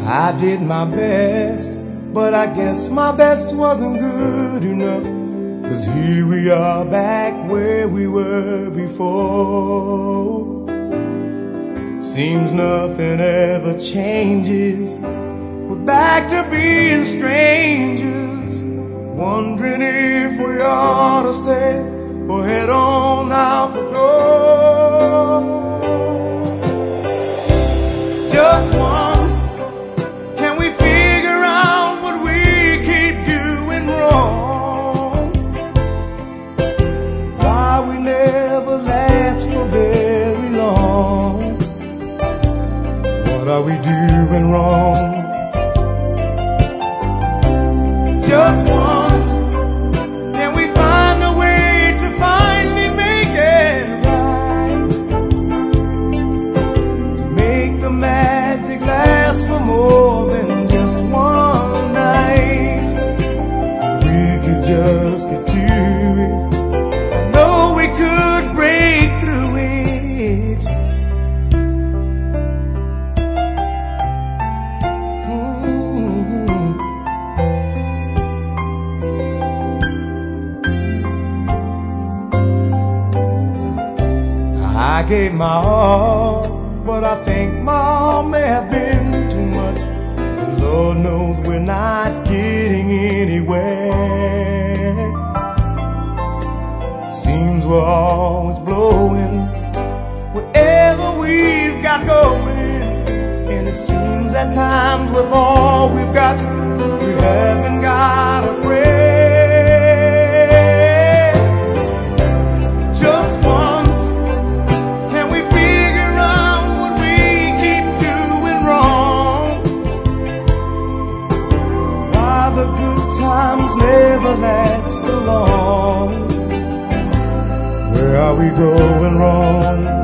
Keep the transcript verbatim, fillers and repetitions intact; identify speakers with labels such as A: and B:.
A: I did my best, but I guess my best wasn't good enough. 'Cause here we are back where we were before. Seems nothing ever changes. We're back to being strangers, wondering if we ought to stay or head on out the door. Just once, can we figure out what we keep doing wrong? Why we never last for very long? What are we doing wrong? Just once, can we find a way to finally make it right? To make the magic last for more than just one night. If we could just get to it, I know we could break through it. Mm-hmm. I gave my all, but I think my all may have been too much. 'Cause Lord knows we're not getting anywhere. Seems we're always blowing whatever we've got going. And it seems at times with all we've got, we haven't got a prayer. The good times never last for long. Where are we going wrong?